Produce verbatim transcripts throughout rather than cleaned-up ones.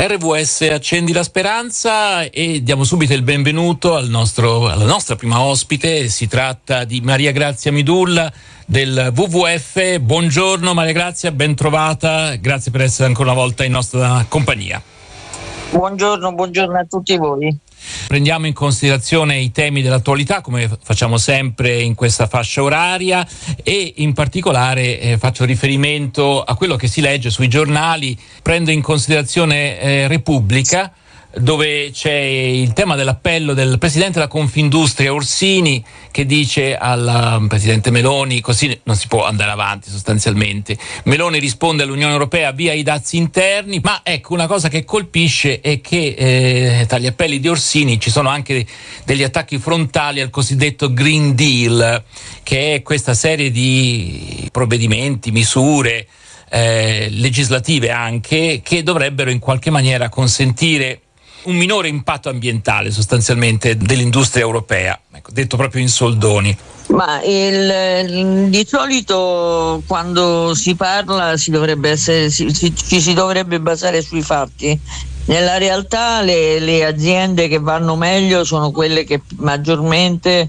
R V S Accendi la Speranza e diamo subito il benvenuto al nostro, alla nostra prima ospite. Si tratta di Maria Grazia Midulla del W W F. Buongiorno Maria Grazia, ben trovata, grazie per essere ancora una volta in nostra compagnia. Buongiorno, buongiorno a tutti voi. Prendiamo in considerazione i temi dell'attualità, come facciamo sempre in questa fascia oraria, e in particolare eh, faccio riferimento a quello che si legge sui giornali. Prendo in considerazione eh, Repubblica, dove c'è il tema dell'appello del presidente della Confindustria Orsini, che dice al presidente Meloni: così non si può andare avanti sostanzialmente. Meloni risponde all'Unione Europea via i dazi interni, ma ecco, una cosa che colpisce è che eh, tra gli appelli di Orsini ci sono anche degli attacchi frontali al cosiddetto Green Deal, che è questa serie di provvedimenti, misure eh, legislative anche, che dovrebbero in qualche maniera consentire un minore impatto ambientale sostanzialmente dell'industria europea, ecco, detto proprio in soldoni. Ma il, di solito quando si parla si dovrebbe essere, si, si, ci si dovrebbe basare sui fatti. Nella realtà le, le aziende che vanno meglio sono quelle che maggiormente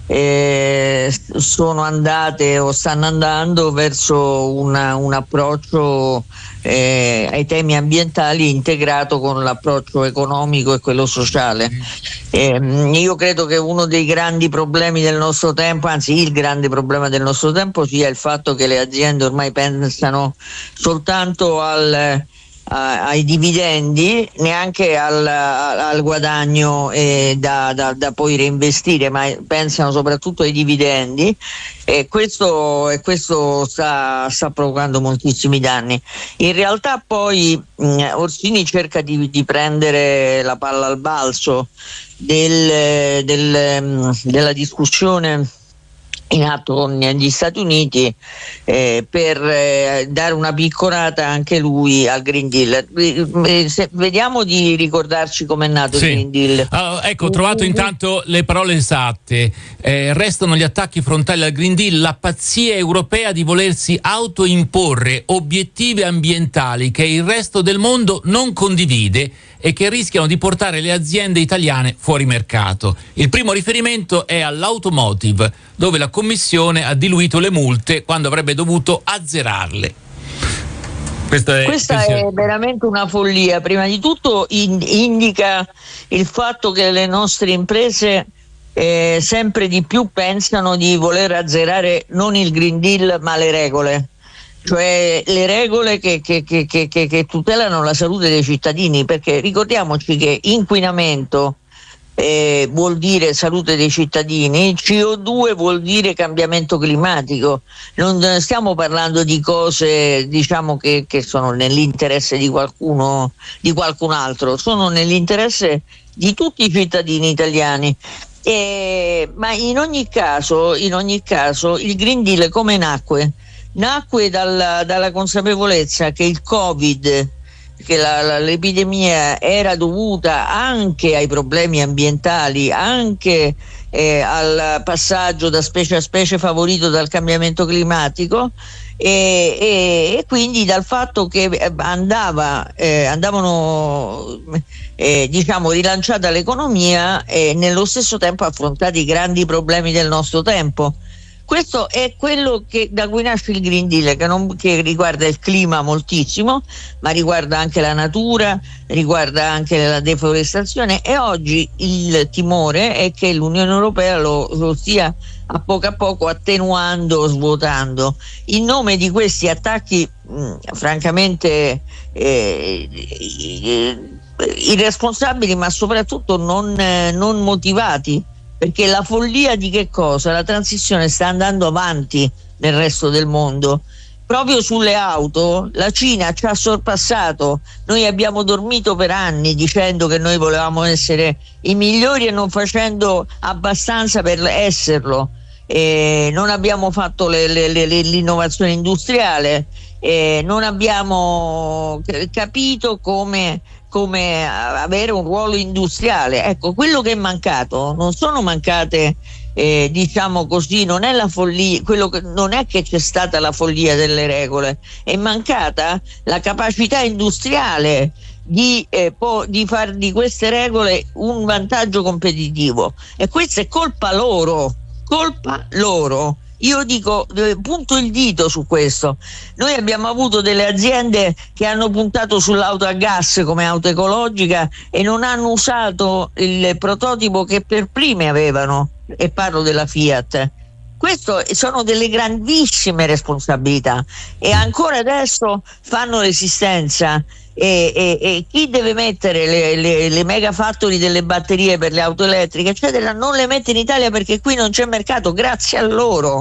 eh, sono andate o stanno andando verso una, un approccio Eh, ai temi ambientali integrato con l'approccio economico e quello sociale. Eh, io credo che uno dei grandi problemi del nostro tempo, anzi il grande problema del nostro tempo, sia il fatto che le aziende ormai pensano soltanto al ai dividendi, neanche al, al guadagno eh, da, da, da poi reinvestire, ma pensano soprattutto ai dividendi, e questo, e questo sta, sta provocando moltissimi danni. In realtà poi mh, Orsini cerca di, di prendere la palla al balzo del, del, mh, della discussione in atto negli Stati Uniti eh, per eh, dare una picconata anche lui al Green Deal. Eh, se, vediamo di ricordarci com'è nato sì. il Green Deal. Uh, ecco, ho trovato intanto le parole esatte. Eh, restano gli attacchi frontali al Green Deal, la pazzia europea di volersi autoimporre obiettivi ambientali che il resto del mondo non condivide e che rischiano di portare le aziende italiane fuori mercato. Il primo riferimento è all'automotive, dove la Commissione ha diluito le multe quando avrebbe dovuto azzerarle. Questa è, Questa è veramente una follia. Prima di tutto in, indica il fatto che le nostre imprese eh, sempre di più pensano di voler azzerare non il Green Deal ma le regole. Cioè le regole che, che, che, che, che tutelano la salute dei cittadini, perché ricordiamoci che inquinamento eh, vuol dire salute dei cittadini, C O due vuol dire cambiamento climatico. Non stiamo parlando di cose, diciamo, che, che sono nell'interesse di qualcuno, di qualcun altro, sono nell'interesse di tutti i cittadini italiani. Eh, ma in ogni caso, in ogni caso il Green Deal come nacque? Nacque dalla, dalla consapevolezza che il Covid, che la, la, l'epidemia era dovuta anche ai problemi ambientali, anche eh, al passaggio da specie a specie favorito dal cambiamento climatico, e, e, e quindi dal fatto che andava, eh, andavano eh, diciamo rilanciata l'economia e nello stesso tempo affrontati i grandi problemi del nostro tempo. Questo è quello che, da cui nasce il Green Deal, che, non, che riguarda il clima moltissimo, ma riguarda anche la natura, riguarda anche la deforestazione, e oggi il timore è che l'Unione Europea lo, lo stia a poco a poco attenuando, svuotando, in nome di questi attacchi mh, francamente eh, irresponsabili, ma soprattutto non, eh, non motivati. Perché la follia di che cosa? La transizione sta andando avanti nel resto del mondo. Proprio sulle auto la Cina ci ha sorpassato. Noi abbiamo dormito per anni dicendo che noi volevamo essere i migliori e non facendo abbastanza per esserlo. Eh, non abbiamo fatto le, le, le, l'innovazione industriale, eh, non abbiamo capito come come avere un ruolo industriale. Ecco, quello che è mancato non sono mancate eh, diciamo così, non è la follia, quello che, non è che c'è stata la follia delle regole, è mancata la capacità industriale di, eh, po- di far di queste regole un vantaggio competitivo, e questa è colpa loro, colpa loro. Io dico, punto il dito su questo. Noi abbiamo avuto delle aziende che hanno puntato sull'auto a gas come auto ecologica e non hanno usato il prototipo che per prime avevano, e parlo della Fiat. Questo sono delle grandissime responsabilità, e ancora adesso fanno resistenza. E, e, e chi deve mettere le, le, le mega factory delle batterie per le auto elettriche eccetera non le mette in Italia, perché qui non c'è mercato, grazie a loro.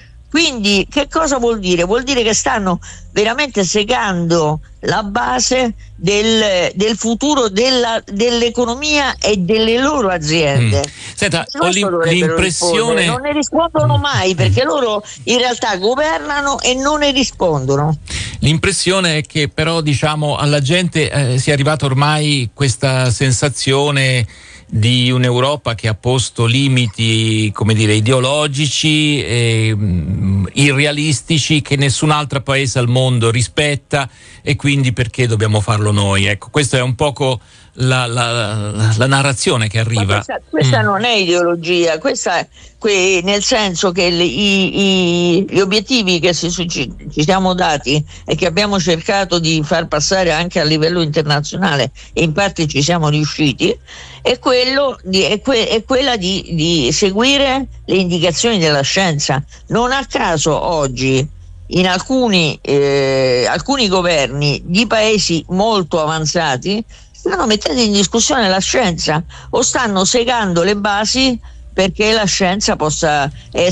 Quindi che cosa vuol dire? Vuol dire che stanno veramente segando la base del, del futuro della, dell'economia e delle loro aziende. Mm. Senta, ho l'impressione... Non ne rispondono mai, perché loro in realtà governano e non ne rispondono. L'impressione è che però, diciamo, alla gente eh, sia arrivata ormai questa sensazione di un'Europa che ha posto limiti, come dire, ideologici e mh, irrealistici, che nessun altro paese al mondo rispetta, e quindi perché dobbiamo farlo noi? Ecco, questa è un poco la, la, la narrazione che arriva. Ma questa questa mm. non è ideologia, questa è que, nel senso che le, i, i, gli obiettivi che si, ci, ci siamo dati e che abbiamo cercato di far passare anche a livello internazionale, e in parte ci siamo riusciti, è, quello di, è, que, è quella di, di seguire le indicazioni della scienza. Non a caso oggi in alcuni, eh, alcuni governi di paesi molto avanzati stanno mettendo in discussione la scienza, o stanno segando le basi perché la scienza possa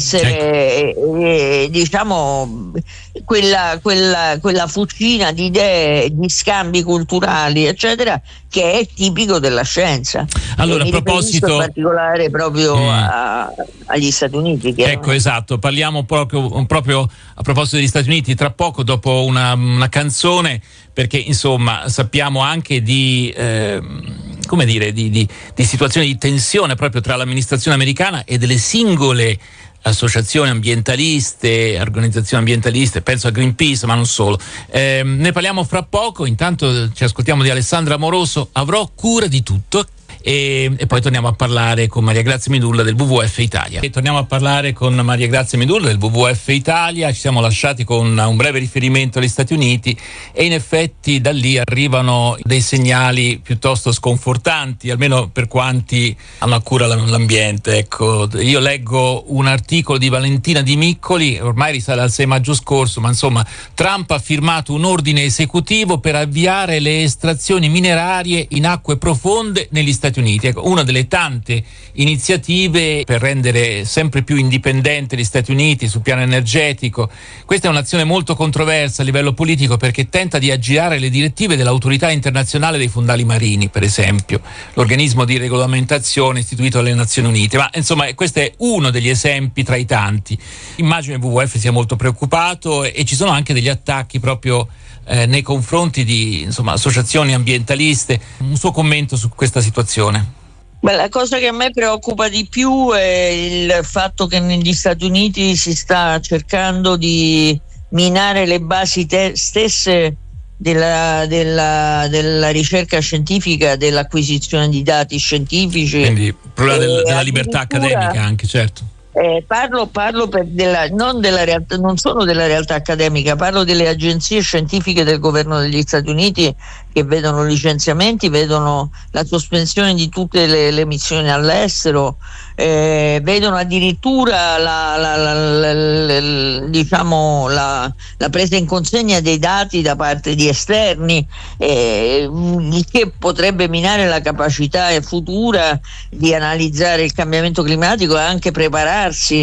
essere, ecco. eh, diciamo, quella, quella, quella fucina di idee, di scambi culturali, eccetera, che è tipico della scienza. Allora, e a proposito, in particolare proprio mm. a, agli Stati Uniti. Ecco, esatto, parliamo proprio, proprio a proposito degli Stati Uniti tra poco, dopo una, una canzone, perché insomma sappiamo anche di... Eh, come dire, di, di, di situazioni di tensione proprio tra l'amministrazione americana e delle singole associazioni ambientaliste, organizzazioni ambientaliste, penso a Greenpeace, ma non solo. Eh, ne parliamo fra poco, intanto ci ascoltiamo di Alessandra Amoroso, Avrò cura di tutto. E, e poi torniamo a parlare con Maria Grazia Medulla del W W F Italia. E torniamo a parlare con Maria Grazia Medulla del W W F Italia. Ci siamo lasciati con un breve riferimento agli Stati Uniti, e in effetti da lì arrivano dei segnali piuttosto sconfortanti, almeno per quanti hanno a cura l'ambiente. Ecco, io leggo un articolo di Valentina Di Miccoli, ormai risale al sei maggio scorso, ma insomma, Trump ha firmato un ordine esecutivo per avviare le estrazioni minerarie in acque profonde negli Stati Uniti. Ecco, una delle tante iniziative per rendere sempre più indipendente gli Stati Uniti sul piano energetico. Questa è un'azione molto controversa a livello politico, perché tenta di aggirare le direttive dell'Autorità Internazionale dei Fondali Marini, per esempio, l'organismo di regolamentazione istituito dalle Nazioni Unite. Ma insomma, questo è uno degli esempi tra i tanti. Immagino il W W F sia molto preoccupato, e, e ci sono anche degli attacchi proprio Eh, nei confronti di, insomma, associazioni ambientaliste. Un suo commento su questa situazione? Beh, la cosa che a me preoccupa di più è il fatto che negli Stati Uniti si sta cercando di minare le basi te- stesse della, della, della ricerca scientifica, dell'acquisizione di dati scientifici. Quindi il problema del, della libertà accademica anche, certo. Eh, parlo, parlo per della, non della realtà, non solo della realtà accademica, parlo delle agenzie scientifiche del governo degli Stati Uniti, che vedono licenziamenti, vedono la sospensione di tutte le, le missioni all'estero, eh, vedono addirittura la, la, la, la, la, diciamo la, la presa in consegna dei dati da parte di esterni, eh, il che potrebbe minare la capacità futura di analizzare il cambiamento climatico e anche preparare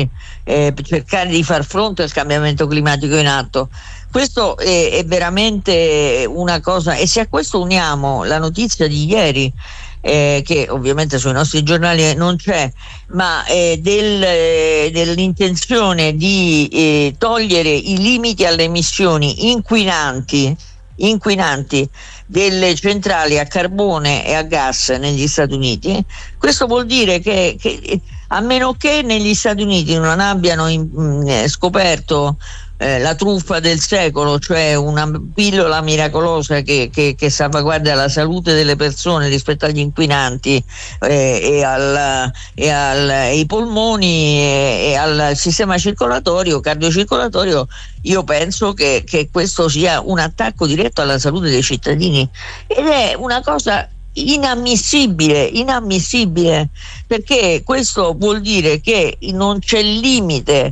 Eh, per cercare di far fronte al cambiamento climatico in atto. Questo è, è veramente una cosa, e se a questo uniamo la notizia di ieri, eh, che ovviamente sui nostri giornali non c'è, ma eh, del, eh, dell'intenzione di eh, togliere i limiti alle emissioni inquinanti inquinanti delle centrali a carbone e a gas negli Stati Uniti, questo vuol dire che, che a meno che negli Stati Uniti non abbiano in, mh, scoperto eh, la truffa del secolo, cioè una pillola miracolosa che, che, che salvaguarda la salute delle persone rispetto agli inquinanti eh, e, al, e al, ai polmoni e, e al sistema circolatorio, cardiocircolatorio. Io penso che, che questo sia un attacco diretto alla salute dei cittadini ed è una cosa inammissibile, inammissibile, perché questo vuol dire che non c'è limite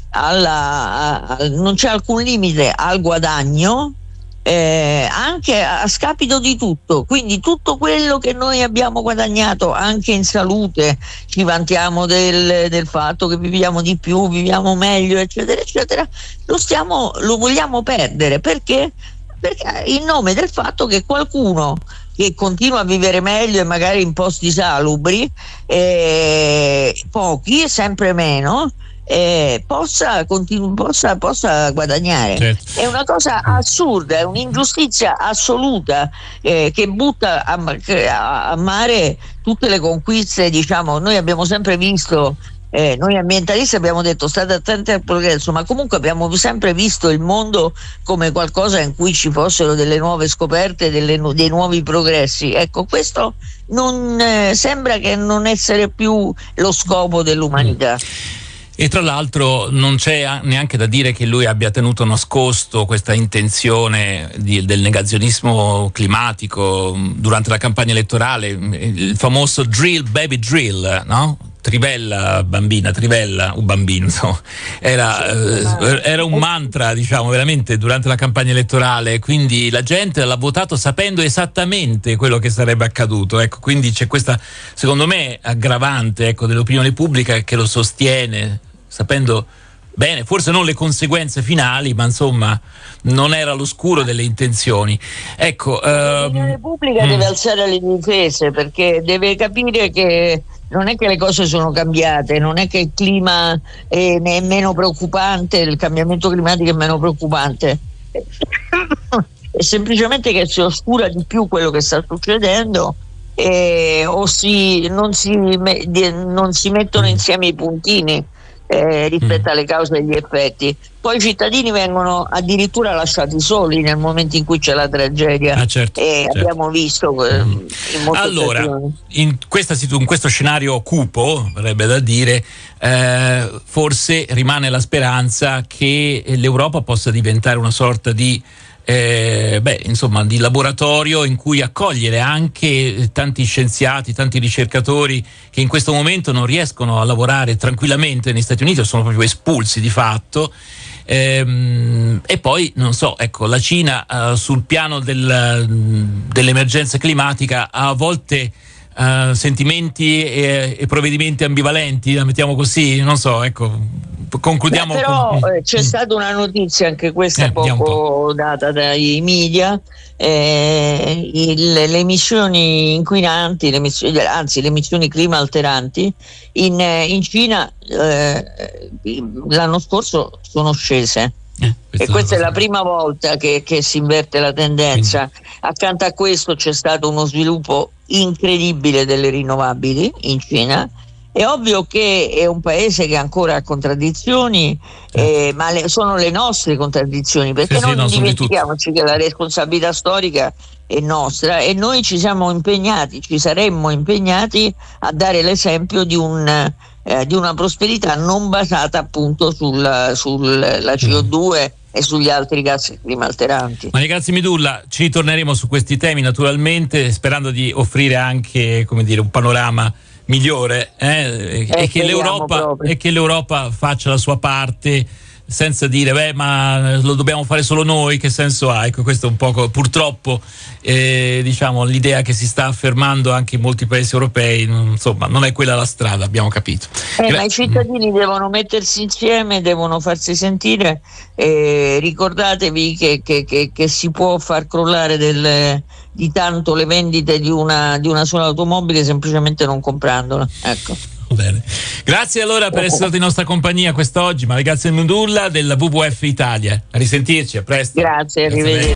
alla, a, non c'è alcun limite al guadagno, eh, anche a scapito di tutto. Quindi tutto quello che noi abbiamo guadagnato anche in salute, ci vantiamo del, del fatto che viviamo di più, viviamo meglio, eccetera eccetera, lo stiamo, lo vogliamo perdere perché? Perché in nome del fatto che qualcuno che continua a vivere meglio e magari in posti salubri, eh, pochi, sempre meno, eh, possa, continu- possa, possa guadagnare. Certo. È una cosa assurda, è un'ingiustizia assoluta eh, che butta a, a mare tutte le conquiste. Diciamo, noi abbiamo sempre visto, Eh, noi ambientalisti abbiamo detto state attenti al progresso, ma comunque abbiamo sempre visto il mondo come qualcosa in cui ci fossero delle nuove scoperte, delle, dei nuovi progressi. Ecco, questo non eh, sembra che non essere più lo scopo dell'umanità. E tra l'altro non c'è neanche da dire che lui abbia tenuto nascosto questa intenzione di, del negazionismo climatico durante la campagna elettorale, il famoso drill baby drill, no? Trivella bambina, trivella un bambino, insomma. Era, eh, era un mantra, diciamo, veramente durante la campagna elettorale, quindi la gente l'ha votato sapendo esattamente quello che sarebbe accaduto, ecco, quindi c'è questa, secondo me, aggravante, ecco, dell'opinione pubblica che lo sostiene, sapendo bene, forse non le conseguenze finali, ma insomma non era all'oscuro delle intenzioni. Ecco, l'opinione ehm, pubblica mm. deve alzare le difese, perché deve capire che non è che le cose sono cambiate, non è che il clima è, è meno preoccupante, il cambiamento climatico è meno preoccupante, è semplicemente che si oscura di più quello che sta succedendo eh, o si, non, si, non si mettono insieme i puntini eh, rispetto alle cause e agli effetti. Poi i cittadini vengono addirittura lasciati soli nel momento in cui c'è la tragedia. Ah, certo, e certo. abbiamo visto eh, mm. in molte allora occasioni. in, questa, in questo scenario cupo, verrebbe da dire, eh, forse rimane la speranza che l'Europa possa diventare una sorta di Eh, beh, insomma, di laboratorio in cui accogliere anche tanti scienziati, tanti ricercatori che in questo momento non riescono a lavorare tranquillamente negli Stati Uniti o sono proprio espulsi di fatto. Ehm, e poi, non so, ecco, la Cina eh, sul piano del, dell'emergenza climatica ha a volte Uh, sentimenti e, e provvedimenti ambivalenti, la mettiamo così, non so, ecco, concludiamo. Beh, però con... eh, c'è mm. stata una notizia, anche questa eh, poco data dai media, eh, il, le emissioni inquinanti, le emissioni, anzi le emissioni clima alteranti in, in Cina eh, l'anno scorso sono scese. Eh, e questa è la prima volta che, che si inverte la tendenza. Quindi, accanto a questo c'è stato uno sviluppo incredibile delle rinnovabili in Cina. È ovvio che è un paese che ancora ha contraddizioni, eh. Eh, ma le, sono le nostre contraddizioni, perché sì, non, sì, non dimentichiamoci che la responsabilità storica è nostra e noi ci siamo impegnati, ci saremmo impegnati a dare l'esempio di un Eh, di una prosperità non basata appunto sulla sul, C O due mm. e sugli altri gas climalteranti. Maria Grazia Midulla, ci torneremo su questi temi naturalmente, sperando di offrire anche, come dire, un panorama migliore eh, eh, e, che l'Europa, e che l'Europa faccia la sua parte, senza dire beh ma lo dobbiamo fare solo noi, che senso ha? Ecco, questo è un poco purtroppo eh, diciamo l'idea che si sta affermando anche in molti paesi europei, non, insomma non è quella la strada, abbiamo capito. Eh, Gra- ma i cittadini devono mettersi insieme, devono farsi sentire, eh, ricordatevi che, che, che, che si può far crollare del, di tanto le vendite di una, di una sola automobile semplicemente non comprandola, ecco. Bene. Grazie allora per essere stato in nostra compagnia quest'oggi, Maria Grazia Midulla della W W F Italia. A risentirci, a presto. Grazie, arrivederci.